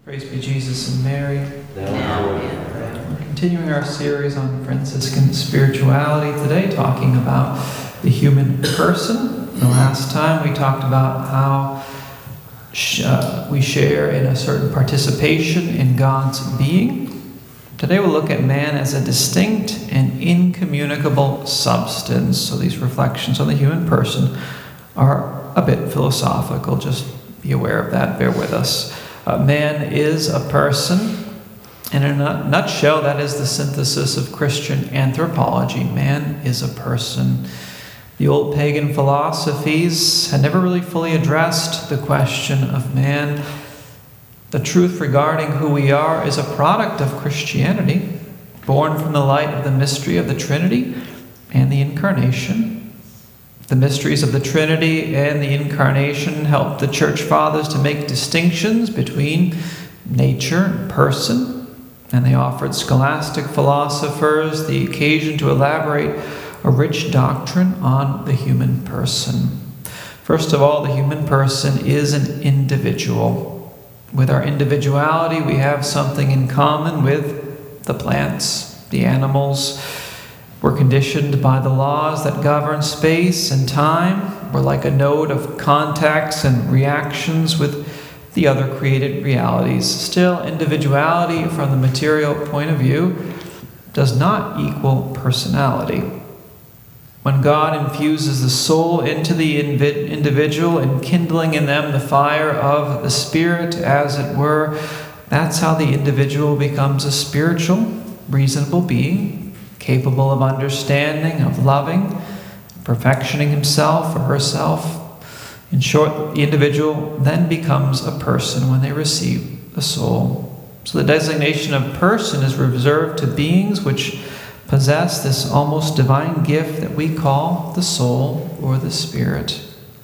Praise be Jesus and Mary. Now, We're continuing our series on Franciscan spirituality today, talking about the human person. The last time we talked about how we share in a certain participation in God's being. Today we'll look at man as a distinct and incommunicable substance. So these reflections on the human person are a bit philosophical. Just be aware of that. Bear with us. Man is a person. In a nutshell, that is the synthesis of Christian anthropology. Man is a person. The old pagan philosophies had never really fully addressed the question of man. The truth regarding who we are is a product of Christianity, born from the light of the mystery of the Trinity and the Incarnation. The mysteries of the Trinity and the Incarnation helped the Church Fathers to make distinctions between nature and person, and they offered scholastic philosophers the occasion to elaborate a rich doctrine on the human person. First of all, the human person is an individual. With our individuality, we have something in common with the plants, the animals. We're conditioned by the laws that govern space and time. We're like a node of contacts and reactions with the other created realities. Still, individuality from the material point of view does not equal personality. When God infuses the soul into the individual, enkindling in them the fire of the Spirit, as it were, that's how the individual becomes a spiritual, reasonable being, capable of understanding, of loving, perfectioning himself or herself. In short, the individual then becomes a person when they receive the soul. So the designation of person is reserved to beings which possess this almost divine gift that we call the soul or the spirit.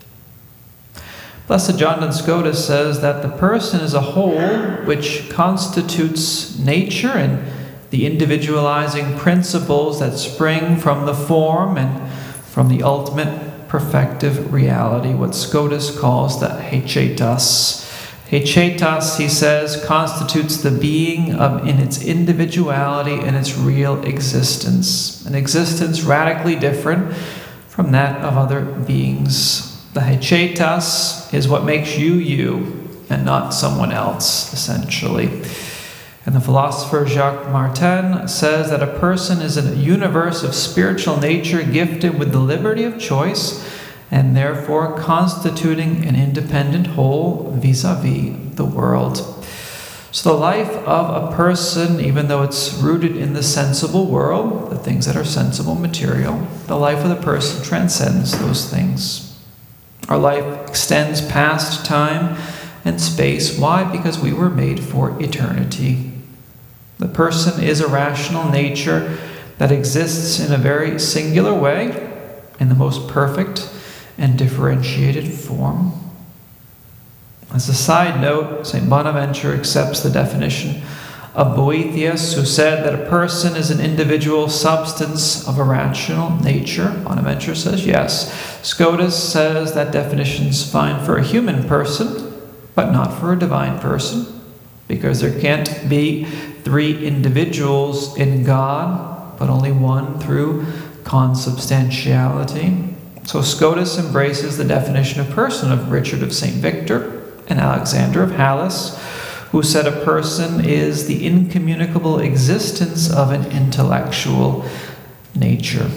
Blessed John Duns Scotus says that the person is a whole which constitutes nature and the individualizing principles that spring from the form and from the ultimate perfective reality, what Scotus calls the hechetas. Hechetas, he says, constitutes the being in its individuality and its real existence, an existence radically different from that of other beings. The hechetas is what makes you you and not someone else, essentially. And the philosopher Jacques Maritain says that a person is a universe of spiritual nature gifted with the liberty of choice and therefore constituting an independent whole vis-a-vis the world. So the life of a person, even though it's rooted in the sensible world, the things that are sensible material, the life of the person transcends those things. Our life extends past time and space. Why? Because we were made for eternity. The person is a rational nature that exists in a very singular way, in the most perfect and differentiated form. As a side note, St. Bonaventure accepts the definition of Boethius, who said that a person is an individual substance of a rational nature. Bonaventure says yes. Scotus says that definition's fine for a human person, but not for a divine person, because there can't be three individuals in God, but only one through consubstantiality. So Scotus embraces the definition of person of Richard of St. Victor and Alexander of Halys, who said a person is the incommunicable existence of an intellectual nature.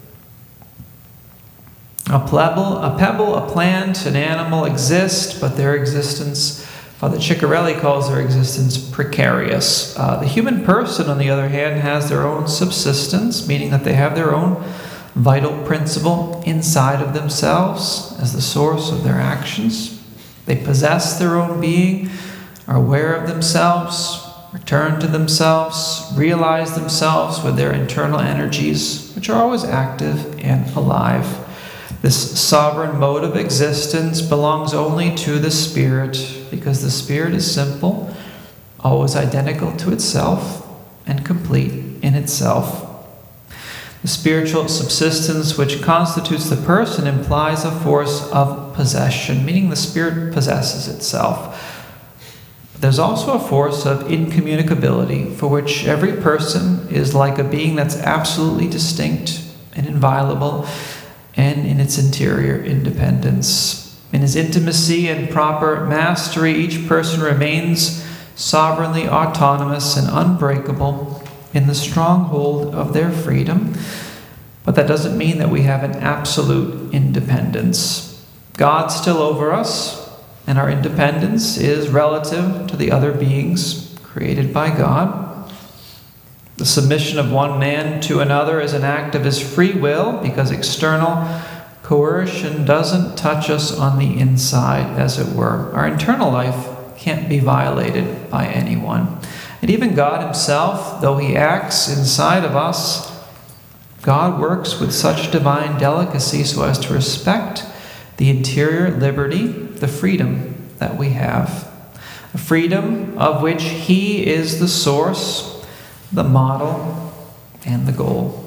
A pebble, a plant, an animal exist, but their existence, Father Ciccarelli calls their existence precarious. The human person, on the other hand, has their own subsistence, meaning that they have their own vital principle inside of themselves as the source of their actions. They possess their own being, are aware of themselves, return to themselves, realize themselves with their internal energies, which are always active and alive. This sovereign mode of existence belongs only to the Spirit, because the Spirit is simple, always identical to itself, and complete in itself. The spiritual subsistence which constitutes the person implies a force of possession, meaning the spirit possesses itself. there's also a force of incommunicability, for which every person is like a being that's absolutely distinct and inviolable, and in its interior independence. In his intimacy and proper mastery, each person remains sovereignly autonomous and unbreakable in the stronghold of their freedom. But that doesn't mean that we have an absolute independence. God's still over us, and our independence is relative to the other beings created by God. The submission of one man to another is an act of his free will, because external coercion doesn't touch us on the inside, as it were. Our internal life can't be violated by anyone. And even God himself, though he acts inside of us, God works with such divine delicacy so as to respect the interior liberty, the freedom that we have. A freedom of which he is the source, the model, and the goal.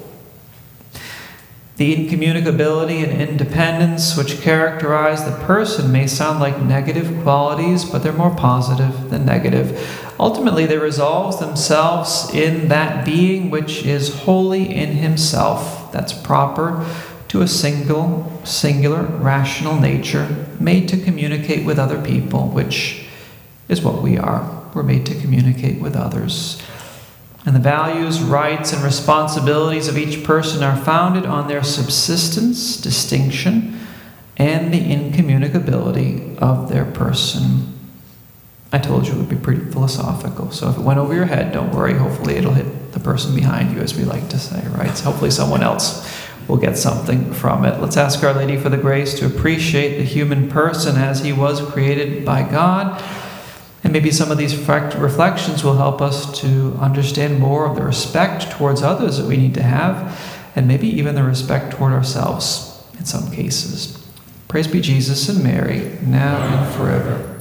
The incommunicability and independence which characterize the person may sound like negative qualities, but they're more positive than negative. Ultimately, they resolve themselves in that being which is wholly in himself, that's proper to a singular, rational nature, made to communicate with other people, which is what we are. We're made to communicate with others. And the values, rights, and responsibilities of each person are founded on their subsistence, distinction, and the incommunicability of their person. I told you it would be pretty philosophical, so if it went over your head, don't worry. Hopefully it'll hit the person behind you, as we like to say, right? So hopefully someone else will get something from it. Let's ask Our Lady for the grace to appreciate the human person as he was created by God. And maybe some of these reflections will help us to understand more of the respect towards others that we need to have, and maybe even the respect toward ourselves in some cases. Praise be Jesus and Mary, now and forever.